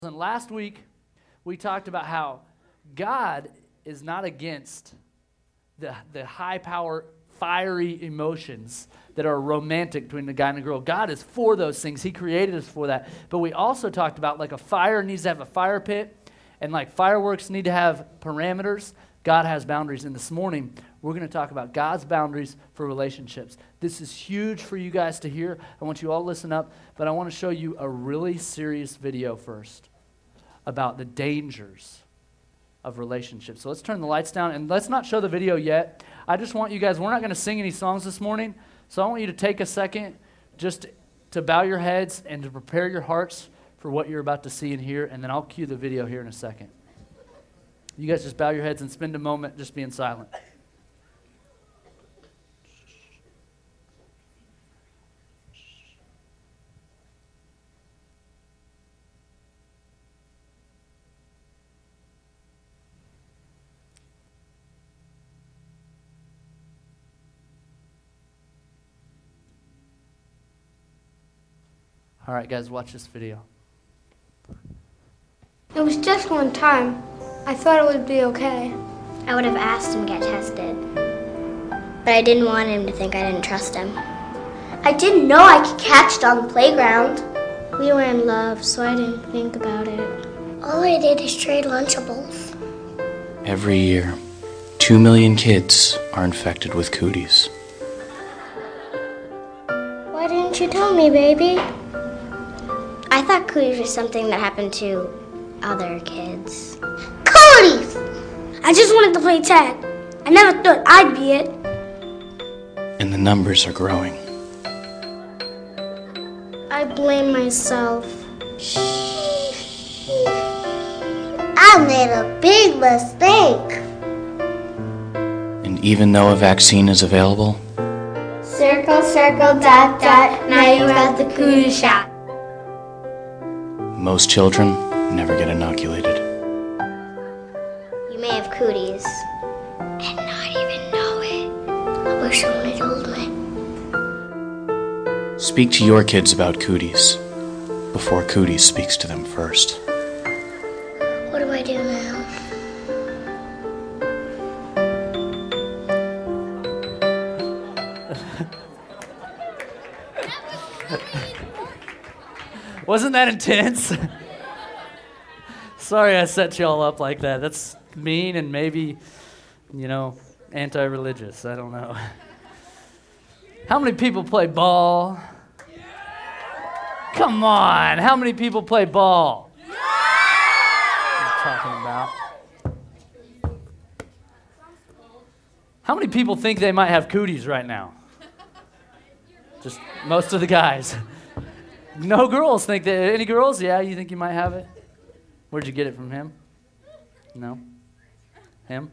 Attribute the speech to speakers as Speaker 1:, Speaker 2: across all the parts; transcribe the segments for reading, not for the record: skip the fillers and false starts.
Speaker 1: And last week, we talked about how God is not against the high-power, fiery emotions that are romantic between the guy and the girl. God is for those things. He created us for that. But we also talked about like a fire needs to have a fire pit, and like fireworks need to have parameters. God has boundaries. And this morning, we're going to talk about God's boundaries for relationships. This is huge for you guys to hear. I want you all to listen up, but I want to show you a really serious video first about the dangers of relationships. So let's turn the lights down, and let's not show the video yet. I just want you guys, we're not going to sing any songs this morning, so I want you to take a second just to bow your heads and to prepare your hearts for what you're about to see and hear, and then I'll cue the video here in a second. You guys just bow your heads and spend a moment just being silent. All right, guys, watch this video.
Speaker 2: It was just one time. I thought it would be okay.
Speaker 3: I would have asked him to get tested, but I didn't want him to think I didn't trust him.
Speaker 2: I didn't know I could catch it on the playground.
Speaker 3: We were in love, so I didn't think about it.
Speaker 2: All I did is trade Lunchables.
Speaker 4: Every year, 2 million kids are infected with cooties.
Speaker 2: Why didn't you tell me, baby?
Speaker 3: I thought cooties was something that happened to other kids.
Speaker 2: Cooties! I just wanted to play tag. I never thought I'd be it.
Speaker 4: And the numbers are growing.
Speaker 3: I blame myself.
Speaker 2: I made a big mistake.
Speaker 4: And even though a vaccine is available,
Speaker 2: Circle, circle, dot, dot, now you got the cootie shot.
Speaker 4: most children never get inoculated.
Speaker 3: You may have cooties and not even know it.
Speaker 2: I wish someone had told me.
Speaker 4: Speak to your kids about cooties before cooties speaks to them first.
Speaker 2: What do I do now?
Speaker 1: Wasn't that intense? Sorry I set y'all up like that. That's mean and maybe, anti-religious. I don't know. How many people play ball? Come on. How many people play ball? What I'm talking about. How many people think they might have cooties right now? Just most of the guys. No girls think that. Any girls? Yeah, you think you might have it? Where'd you get it from him? No? Him?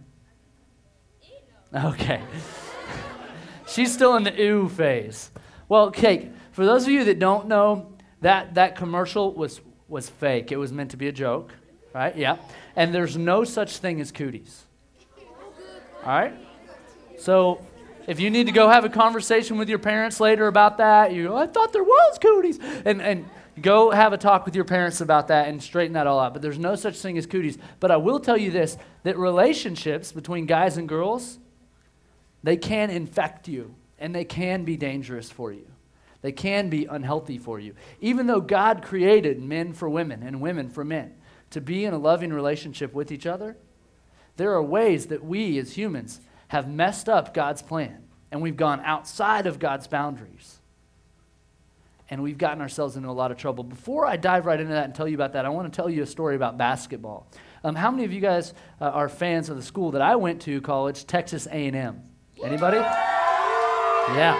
Speaker 1: Okay. She's still in the ooh phase. Well, Kate, for those of you that don't know, that commercial was fake. It was meant to be a joke, right? Yeah. And there's no such thing as cooties. All right? So if you need to go have a conversation with your parents later about that, you go, I thought there was cooties. And go have a talk with your parents about that and straighten that all out. But there's no such thing as cooties. But I will tell you this, that relationships between guys and girls, they can infect you, and they can be dangerous for you. They can be unhealthy for you. Even though God created men for women and women for men to be in a loving relationship with each other, there are ways that we as humans have messed up God's plan, and we've gone outside of God's boundaries, and we've gotten ourselves into a lot of trouble. Before I dive right into that and tell you about that, I want to tell you a story about basketball. How many of you guys are fans of the school that I went to, college, Texas A&M? Anybody? Yeah.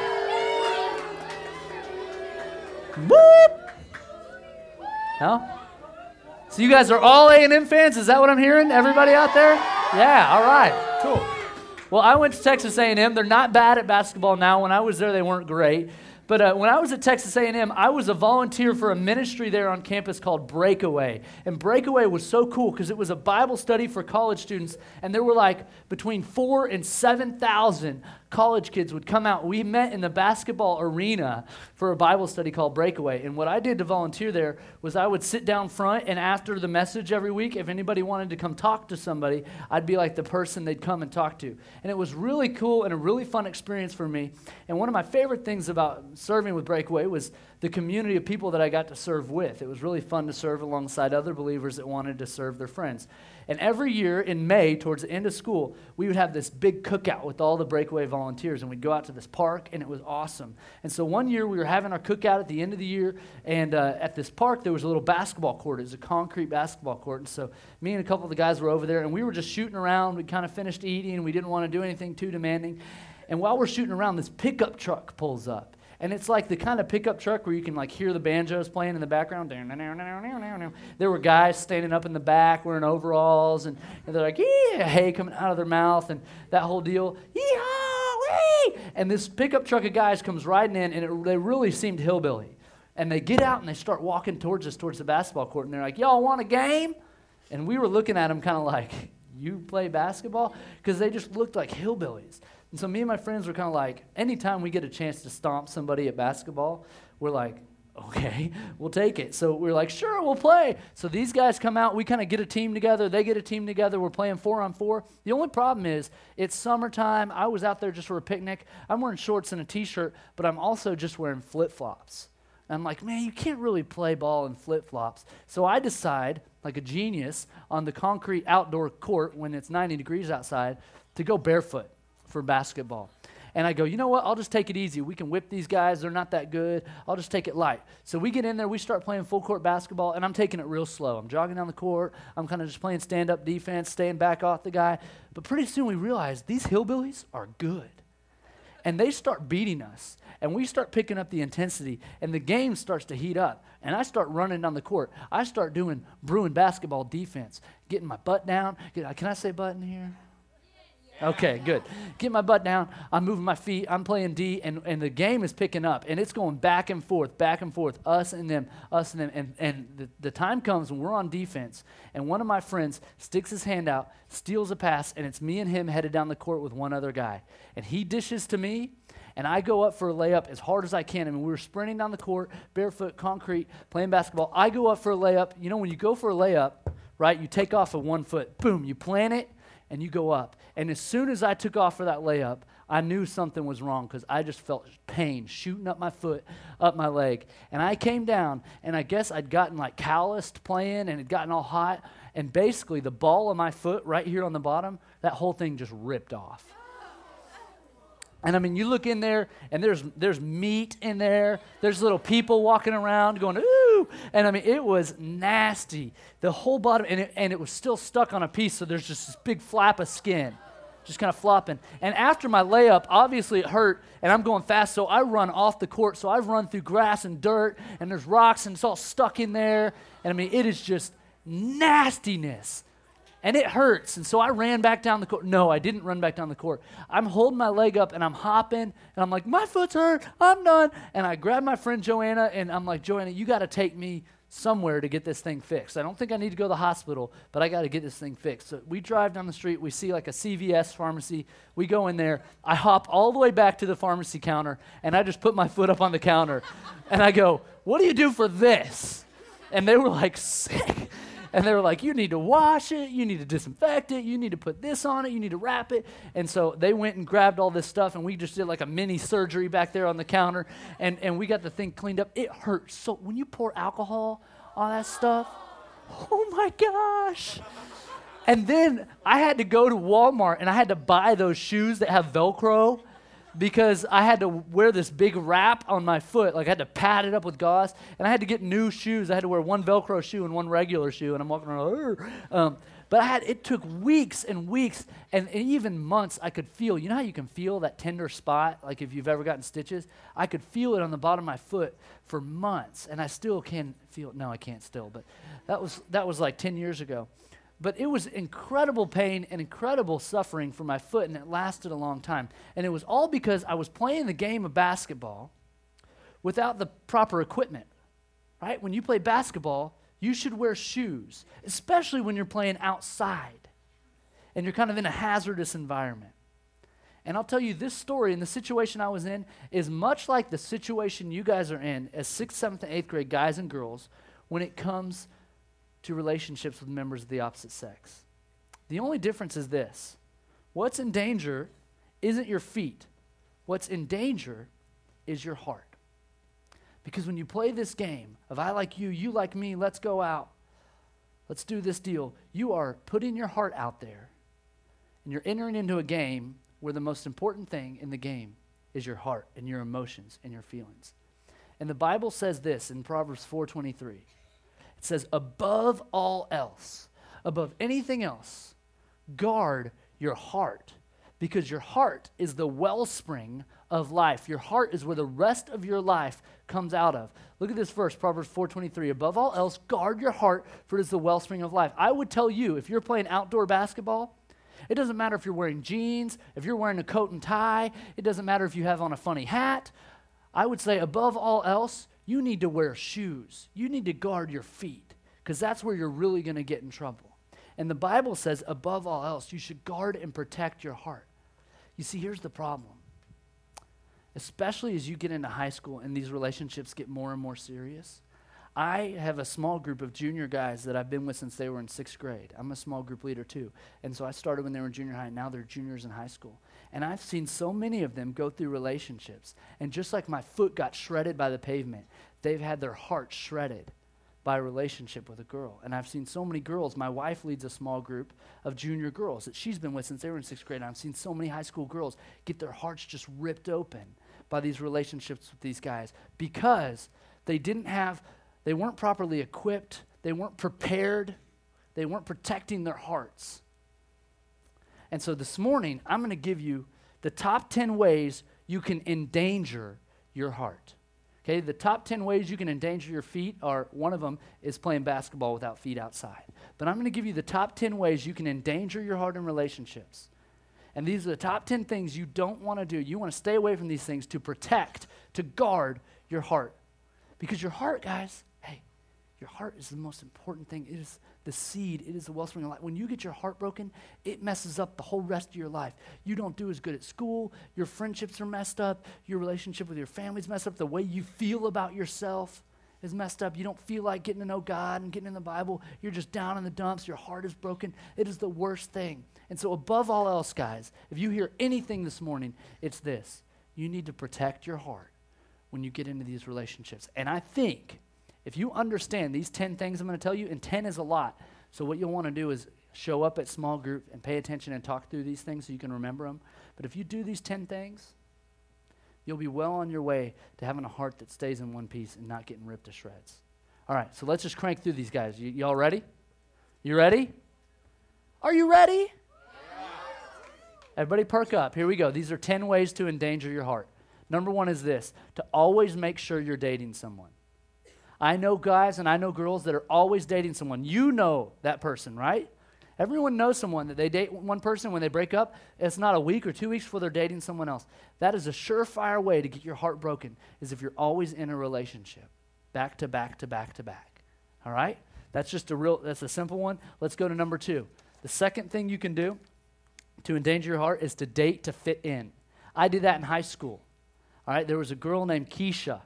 Speaker 1: Whoop! No? So you guys are all A&M fans? Is that what I'm hearing? Everybody out there? Yeah, all right, cool. Well, I went to Texas A&M. They're not bad at basketball now. When I was there, they weren't great. But when I was at Texas A&M, I was a volunteer for a ministry there on campus called Breakaway. And Breakaway was so cool because it was a Bible study for college students, and there were like between 4,000 and 7,000 college kids would come out. We met in the basketball arena for a Bible study called Breakaway. And what I did to volunteer there was I would sit down front, and after the message every week, if anybody wanted to come talk to somebody, I'd be like the person they'd come and talk to. And it was really cool and a really fun experience for me. And one of my favorite things about serving with Breakaway was the community of people that I got to serve with. It was really fun to serve alongside other believers that wanted to serve their friends. And every year in May, towards the end of school, we would have this big cookout with all the Breakaway volunteers, and we'd go out to this park, and it was awesome. And so one year, we were having our cookout at the end of the year, and at this park, there was a little basketball court. It was a concrete basketball court, and so me and a couple of the guys were over there, and we were just shooting around. We kind of finished eating, and we didn't want to do anything too demanding. And while we're shooting around, this pickup truck pulls up. And it's like the kind of pickup truck where you can like hear the banjos playing in the background. There were guys standing up in the back wearing overalls, and they're like, yeah, hey, coming out of their mouth, and that whole deal. Yee-haw, wee! And this pickup truck of guys comes riding in, and they really seemed hillbilly. And they get out, and they start walking towards us, towards the basketball court, and they're like, y'all want a game? And we were looking at them kind of like, you play basketball? Because they just looked like hillbillies. And so me and my friends were kind of like, anytime we get a chance to stomp somebody at basketball, we're like, okay, we'll take it. So we're like, sure, we'll play. So these guys come out. We kind of get a team together. They get a team together. We're playing 4-on-4. The only problem is it's summertime. I was out there just for a picnic. I'm wearing shorts and a T-shirt, but I'm also just wearing flip-flops. And I'm like, man, you can't really play ball in flip-flops. So I decide, like a genius, on the concrete outdoor court when it's 90 degrees outside, to go barefoot for basketball. And I go, you know what, I'll just take it easy. We can whip these guys. They're not that good. I'll just take it light. So we get in there. We start playing full court basketball, and I'm taking it real slow. I'm jogging down the court. I'm kind of just playing stand-up defense, staying back off the guy. But pretty soon we realize these hillbillies are good. And they start beating us. And we start picking up the intensity, and the game starts to heat up. And I start running down the court. I start doing Bruin basketball defense, getting my butt down. Can I say butt in here? Okay, good. Get my butt down. I'm moving my feet. I'm playing D, and the game is picking up, and it's going back and forth, us and them. And the time comes when we're on defense, and one of my friends sticks his hand out, steals a pass, and it's me and him headed down the court with one other guy. And he dishes to me, and I go up for a layup as hard as I can. I mean, we were sprinting down the court, barefoot, concrete, playing basketball. I go up for a layup. You know, when you go for a layup, right, you take off of one foot. Boom, you plant it, and you go up. And as soon as I took off for that layup, I knew something was wrong because I just felt pain shooting up my foot, up my leg. And I came down, and I guess I'd gotten like calloused playing and had gotten all hot. And basically the ball of my foot right here on the bottom, that whole thing just ripped off. And I mean, you look in there, and there's meat in there. There's little people walking around going, ooh. And I mean, it was nasty. The whole bottom, and it was still stuck on a piece, so there's just this big flap of skin just kind of flopping. And after my layup, obviously it hurt, and I'm going fast, so I run off the court. So I've run through grass and dirt, and there's rocks, and it's all stuck in there. And I mean, it is just nastiness. And it hurts. And so I ran back down the court. No, I didn't run back down the court. I'm holding my leg up, and I'm hopping, and I'm like, my foot's hurt. I'm done. And I grabbed my friend Joanna, and I'm like, Joanna, you got to take me somewhere to get this thing fixed. I don't think I need to go to the hospital, but I got to get this thing fixed. So we drive down the street. We see like a CVS pharmacy. We go in there. I hop all the way back to the pharmacy counter, and I just put my foot up on the counter. And I go, what do you do for this? And they were like, sick. And they were like, you need to wash it, you need to disinfect it, you need to put this on it, you need to wrap it. And so they went and grabbed all this stuff, and we just did like a mini surgery back there on the counter, and we got the thing cleaned up. It hurts. So when you pour alcohol on that stuff, oh my gosh. And then I had to go to Walmart, and I had to buy those shoes that have Velcro, because I had to wear this big wrap on my foot. Like I had to pad it up with gauze, and I had to get new shoes. I had to wear one Velcro shoe and one regular shoe, and I'm walking around. But it took weeks and weeks and even months. I could feel, you know how you can feel that tender spot, like if you've ever gotten stitches? I could feel it on the bottom of my foot for months, and I still can feel it. No, I can't still, but that was like 10 years ago. But it was incredible pain and incredible suffering for my foot, and it lasted a long time. And it was all because I was playing the game of basketball without the proper equipment, right? When you play basketball, you should wear shoes, especially when you're playing outside and you're kind of in a hazardous environment. And I'll tell you, this story and the situation I was in is much like the situation you guys are in as 6th, 7th, and 8th grade guys and girls when it comes to relationships with members of the opposite sex. The only difference is this. What's in danger isn't your feet. What's in danger is your heart. Because when you play this game of I like you like me, let's go out, let's do this deal, you are putting your heart out there and you're entering into a game where the most important thing in the game is your heart and your emotions and your feelings. And the Bible says this in Proverbs 4:23. It says, above all else, above anything else, guard your heart, because your heart is the wellspring of life. Your heart is where the rest of your life comes out of. Look at this verse, Proverbs 4:23. Above all else, guard your heart, for it is the wellspring of life. I would tell you, if you're playing outdoor basketball, it doesn't matter if you're wearing jeans, if you're wearing a coat and tie, it doesn't matter if you have on a funny hat. I would say above all else, you need to wear shoes. You need to guard your feet, because that's where you're really going to get in trouble. And the Bible says, above all else, you should guard and protect your heart. You see, here's the problem. Especially as you get into high school and these relationships get more and more serious. I have a small group of junior guys that I've been with since they were in 6th grade. I'm a small group leader too. And so I started when they were in junior high, and now they're juniors in high school. And I've seen so many of them go through relationships. And just like my foot got shredded by the pavement, they've had their heart shredded by a relationship with a girl. And I've seen so many girls. My wife leads a small group of junior girls that she's been with since they were in 6th grade. And I've seen so many high school girls get their hearts just ripped open by these relationships with these guys because they weren't properly equipped, they weren't prepared, they weren't protecting their hearts. And so this morning, I'm going to give you the top 10 ways you can endanger your heart. Okay, the top 10 ways you can endanger your feet are, one of them is playing basketball without feet outside. But I'm going to give you the top 10 ways you can endanger your heart in relationships. And these are the top 10 things you don't want to do. You want to stay away from these things to protect, to guard your heart. Because your heart, guys, hey, your heart is the most important thing. It is the seed. It is the wellspring of life. When you get your heart broken, it messes up the whole rest of your life. You don't do as good at school. Your friendships are messed up. Your relationship with your family is messed up. The way you feel about yourself is messed up. You don't feel like getting to know God and getting in the Bible. You're just down in the dumps. Your heart is broken. It is the worst thing. And so above all else, guys, if you hear anything this morning, it's this. You need to protect your heart when you get into these relationships. And I think if you understand these 10 things I'm going to tell you, and 10 is a lot, so what you'll want to do is show up at small group and pay attention and talk through these things so you can remember them. But if you do these 10 things, you'll be well on your way to having a heart that stays in one piece and not getting ripped to shreds. All right, so let's just crank through these guys. Y'all ready? You ready? Are you ready? Everybody perk up. Here we go. These are 10 ways to endanger your heart. Number one is this, to always make sure you're dating someone. I know guys and I know girls that are always dating someone. You know that person, right? Everyone knows someone that they date one person. When they break up, it's not a week or 2 weeks before they're dating someone else. That is a surefire way to get your heart broken, is if you're always in a relationship, back to back to back to back. All right? That's a simple one. Let's go to number 2. The second thing you can do to endanger your heart is to date to fit in. I did that in high school. All right, there was a girl named Keisha.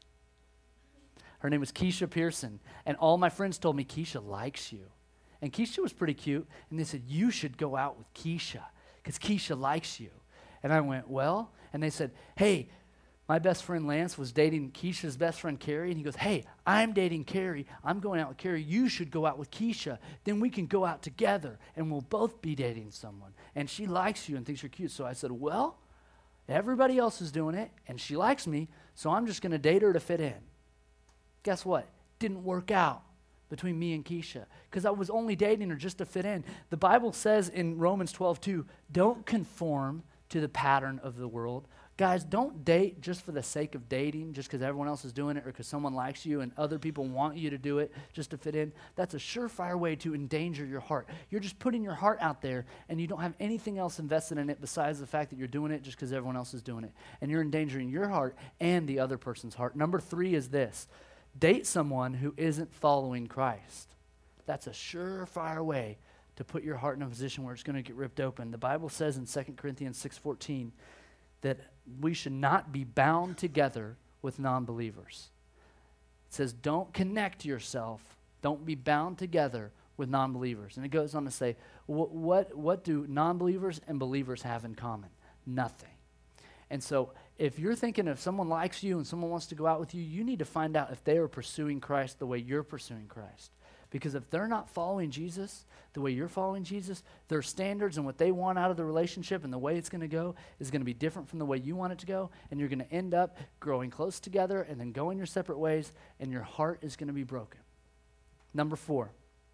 Speaker 1: Her name was Keisha Pearson. And all my friends told me, Keisha likes you. And Keisha was pretty cute. And they said, you should go out with Keisha because Keisha likes you. And I went, well? And they said, hey, my best friend Lance was dating Keisha's best friend Carrie. And he goes, hey, I'm dating Carrie. I'm going out with Carrie. You should go out with Keisha. Then we can go out together and we'll both be dating someone. And she likes you and thinks you're cute. So I said, well, everybody else is doing it, and she likes me, so I'm just going to date her to fit in. Guess what? Didn't work out between me and Keisha because I was only dating her just to fit in. The Bible says in Romans 12:2, don't conform to the pattern of the world. Guys, don't date just for the sake of dating, just because everyone else is doing it or because someone likes you and other people want you to do it just to fit in. That's a surefire way to endanger your heart. You're just putting your heart out there and you don't have anything else invested in it besides the fact that you're doing it just because everyone else is doing it. And you're endangering your heart and the other person's heart. Number 3 is this. Date someone who isn't following Christ. That's a surefire way to put your heart in a position where it's going to get ripped open. The Bible says in 2 Corinthians 6:14 that we should not be bound together with non-believers. It says, don't connect yourself, don't be bound together with non-believers. And it goes on to say, what do non-believers and believers have in common? Nothing. And so if you're thinking if someone likes you and someone wants to go out with you, you need to find out if they are pursuing Christ the way you're pursuing Christ. Because if they're not following Jesus the way you're following Jesus, their standards and what they want out of the relationship and the way it's going to go is going to be different from the way you want it to go, and you're going to end up growing close together and then going your separate ways, and your heart is going to be broken. Number 4,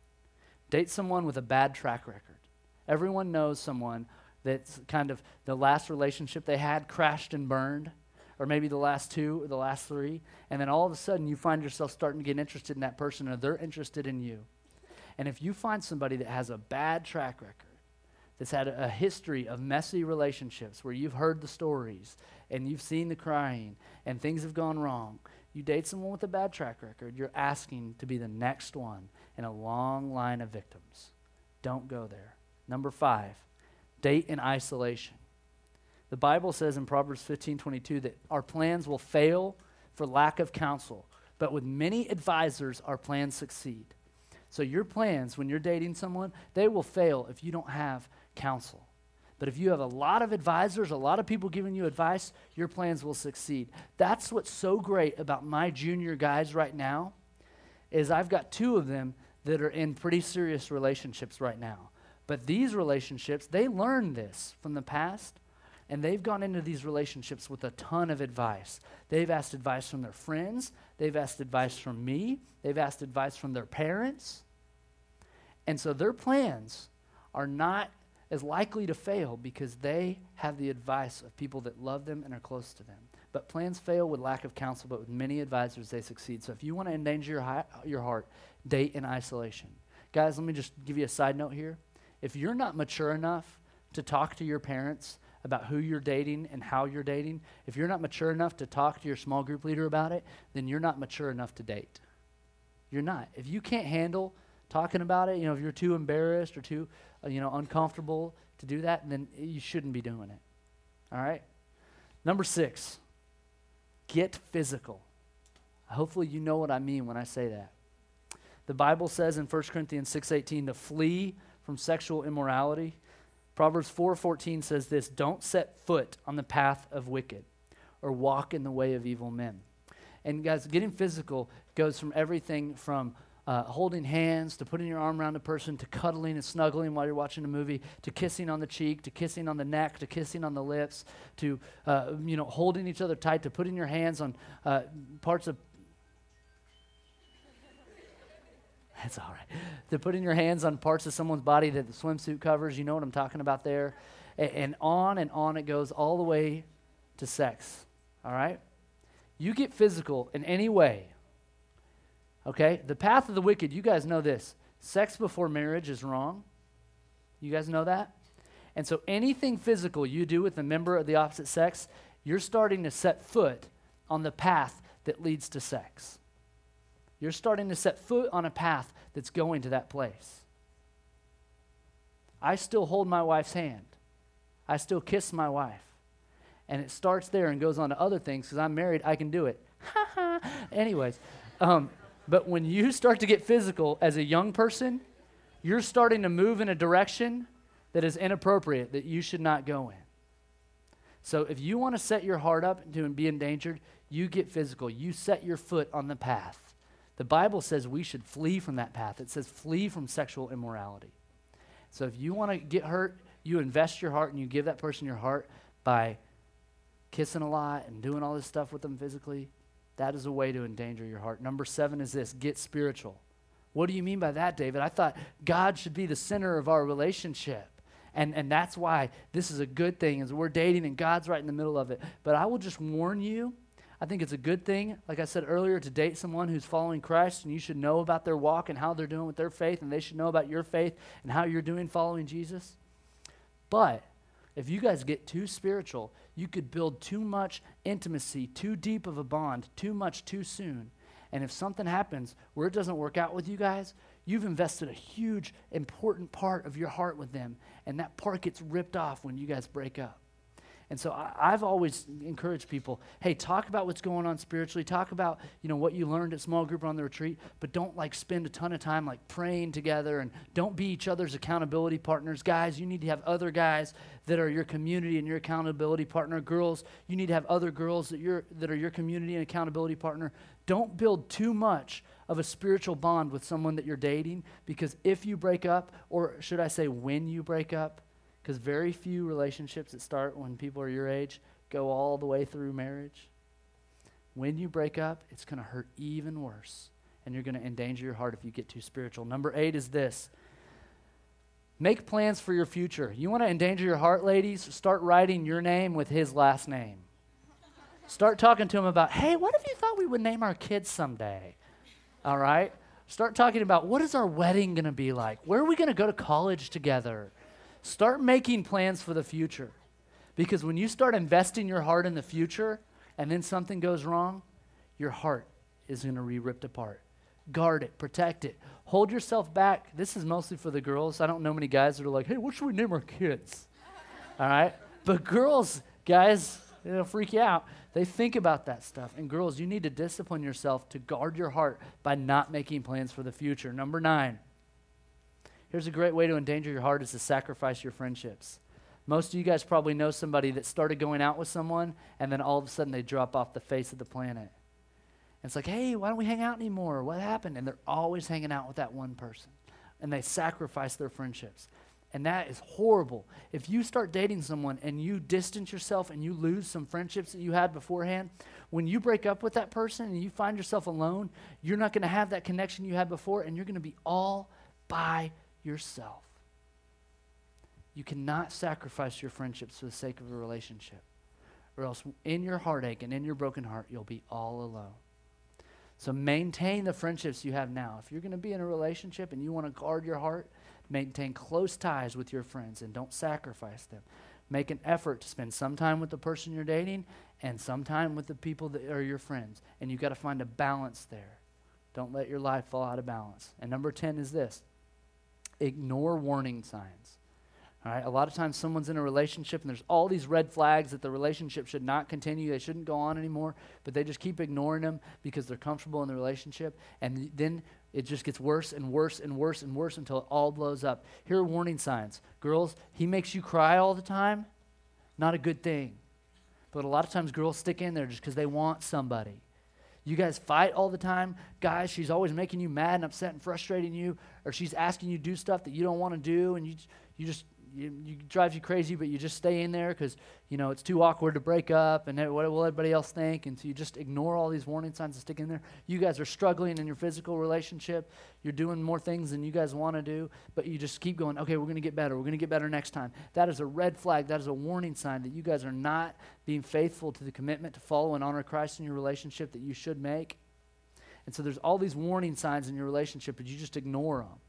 Speaker 1: date someone with a bad track record. Everyone knows someone that's kind of the last relationship they had crashed and burned, or maybe the last 2 or the last 3, and then all of a sudden you find yourself starting to get interested in that person or they're interested in you. And if you find somebody that has a bad track record, that's had a history of messy relationships where you've heard the stories and you've seen the crying and things have gone wrong, you date someone with a bad track record, you're asking to be the next one in a long line of victims. Don't go there. Number 5, date in isolation. The Bible says in Proverbs 15:22 that our plans will fail for lack of counsel, but with many advisors our plans succeed. So your plans, when you're dating someone, they will fail if you don't have counsel. But if you have a lot of advisors, a lot of people giving you advice, your plans will succeed. That's what's so great about my junior guys right now, is I've got 2 of them that are in pretty serious relationships right now. But these relationships, they learned this from the past, and they've gone into these relationships with a ton of advice. They've asked advice from their friends. They've asked advice from me. They've asked advice from their parents. And so their plans are not as likely to fail because they have the advice of people that love them and are close to them. But plans fail with lack of counsel, but with many advisors they succeed. So if you want to endanger your heart, date in isolation. Guys, let me just give you a side note here. If you're not mature enough to talk to your parents about who you're dating and how you're dating, if you're not mature enough to talk to your small group leader about it, then you're not mature enough to date. You're not. If you can't handle talking about it, if you're too embarrassed or too, uncomfortable to do that, then you shouldn't be doing it. All right? Number 6, get physical. Hopefully you know what I mean when I say that. The Bible says in 1 Corinthians 6:18 to flee from sexual immorality. Proverbs 4:14 says this, don't set foot on the path of wicked or walk in the way of evil men. And guys, getting physical goes from everything from holding hands to putting your arm around a person to cuddling and snuggling while you're watching a movie to kissing on the cheek to kissing on the neck to kissing on the lips to holding each other tight to putting your hands on parts of That's all right. To putting your hands on parts of someone's body that the swimsuit covers, you know what I'm talking about there. And on it goes all the way to sex, all right? You get physical in any way, okay? The path of the wicked, you guys know this. Sex before marriage is wrong. You guys know that? And so anything physical you do with a member of the opposite sex, you're starting to set foot on the path that leads to sex. You're starting to set foot on a path that's going to that place. I still hold my wife's hand. I still kiss my wife. And it starts there and goes on to other things because I'm married, I can do it. Anyways, but when you start to get physical as a young person, you're starting to move in a direction that is inappropriate, that you should not go in. So if you want to set your heart up to be endangered, you get physical. You set your foot on the path. The Bible says we should flee from that path. It says flee from sexual immorality. So if you want to get hurt, you invest your heart and you give that person your heart by kissing a lot and doing all this stuff with them physically. That is a way to endanger your heart. Number 7 is this, get spiritual. What do you mean by that, David? I thought God should be the center of our relationship. And that's why this is a good thing, is we're dating and God's right in the middle of it. But I will just warn you, I think it's a good thing, like I said earlier, to date someone who's following Christ, and you should know about their walk and how they're doing with their faith, and they should know about your faith and how you're doing following Jesus. But if you guys get too spiritual, you could build too much intimacy, too deep of a bond, too much too soon. And if something happens where it doesn't work out with you guys, you've invested a huge, important part of your heart with them, and that part gets ripped off when you guys break up. And so I've always encouraged people, hey, talk about what's going on spiritually. Talk about, what you learned at small group or on the retreat, but don't spend a ton of time praying together, and don't be each other's accountability partners. Guys, you need to have other guys that are your community and your accountability partner. Girls, you need to have other girls that are your community and accountability partner. Don't build too much of a spiritual bond with someone that you're dating, because if you break up, or should I say when you break up, because very few relationships that start when people are your age go all the way through marriage. When you break up, it's going to hurt even worse, and you're going to endanger your heart if you get too spiritual. Number 8 is this. Make plans for your future. You want to endanger your heart, ladies? Start writing your name with his last name. Start talking to him about, hey, what if you thought we would name our kids someday? All right? Start talking about, what is our wedding going to be like? Where are we going to go to college together? Start making plans for the future. Because when you start investing your heart in the future and then something goes wrong, your heart is going to be ripped apart. Guard it. Protect it. Hold yourself back. This is mostly for the girls. I don't know many guys that are like, hey, what should we name our kids? All right? But girls, guys, it'll freak you out. They think about that stuff. And girls, you need to discipline yourself to guard your heart by not making plans for the future. Number 9. Here's a great way to endanger your heart, is to sacrifice your friendships. Most of you guys probably know somebody that started going out with someone, and then all of a sudden they drop off the face of the planet. And it's like, hey, why don't we hang out anymore? What happened? And they're always hanging out with that one person. And they sacrifice their friendships. And that is horrible. If you start dating someone and you distance yourself and you lose some friendships that you had beforehand, when you break up with that person and you find yourself alone, you're not going to have that connection you had before, and you're going to be all by yourself. You cannot sacrifice your friendships for the sake of a relationship, or else in your heartache and in your broken heart, you'll be all alone. So maintain the friendships you have now. If you're going to be in a relationship and you want to guard your heart, maintain close ties with your friends and don't sacrifice them. Make an effort to spend some time with the person you're dating and some time with the people that are your friends. And you've got to find a balance there. Don't let your life fall out of balance. And number 10 is this. Ignore warning signs. All right, a lot of times someone's in a relationship and there's all these red flags that the relationship should not continue, they shouldn't go on anymore, but they just keep ignoring them because they're comfortable in the relationship, and then it just gets worse and worse and worse and worse until it all blows up. Here are warning signs. Girls, he makes you cry all the time, not a good thing. But a lot of times girls stick in there just because they want somebody. You guys fight all the time. Guys, she's always making you mad and upset and frustrating you, or she's asking you to do stuff that you don't want to do, and you drives you crazy, but you just stay in there because, it's too awkward to break up, and what will everybody else think? And so you just ignore all these warning signs and stick in there. You guys are struggling in your physical relationship. You're doing more things than you guys want to do, but you just keep going, okay, we're going to get better. We're going to get better next time. That is a red flag. That is a warning sign that you guys are not being faithful to the commitment to follow and honor Christ in your relationship that you should make. And so there's all these warning signs in your relationship, but you just ignore them.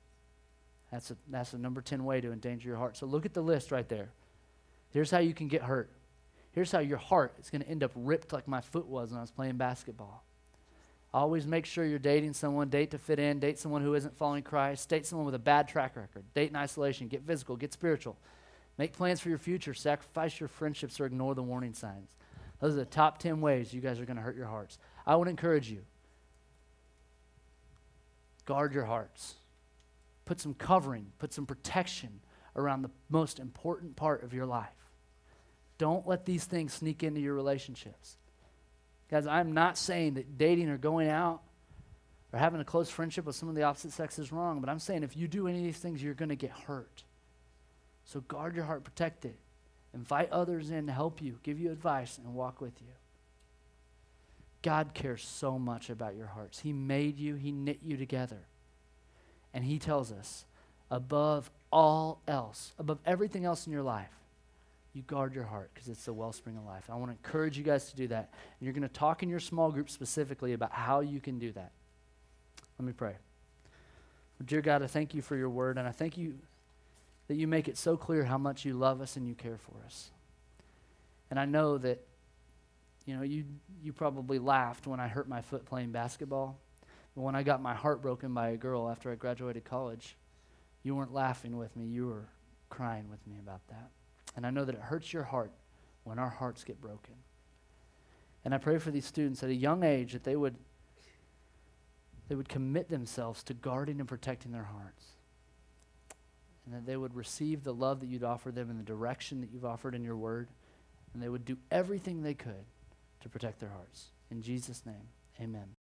Speaker 1: That's the number 10 way to endanger your heart. So look at the list right there. Here's how you can get hurt. Here's how your heart is going to end up ripped like my foot was when I was playing basketball. Always make sure you're dating someone, date to fit in, date someone who isn't following Christ, date someone with a bad track record, date in isolation, get physical, get spiritual. Make plans for your future, sacrifice your friendships, or ignore the warning signs. Those are the top 10 ways you guys are going to hurt your hearts. I would encourage you, guard your hearts. Put some covering, put some protection around the most important part of your life. Don't let these things sneak into your relationships. Guys, I'm not saying that dating or going out or having a close friendship with someone of the opposite sex is wrong, but I'm saying if you do any of these things, you're going to get hurt. So guard your heart, protect it. Invite others in to help you, give you advice, and walk with you. God cares so much about your hearts. He made you, he knit you together. And he tells us, above all else, above everything else in your life, you guard your heart because it's the wellspring of life. I want to encourage you guys to do that. And you're going to talk in your small group specifically about how you can do that. Let me pray. Dear God, I thank you for your word, and I thank you that you make it so clear how much you love us and you care for us. And I know that, you probably laughed when I hurt my foot playing basketball. But when I got my heart broken by a girl after I graduated college, you weren't laughing with me. You were crying with me about that. And I know that it hurts your heart when our hearts get broken. And I pray for these students at a young age that they would commit themselves to guarding and protecting their hearts. And that they would receive the love that you'd offer them in the direction that you've offered in your word. And they would do everything they could to protect their hearts. In Jesus' name, amen.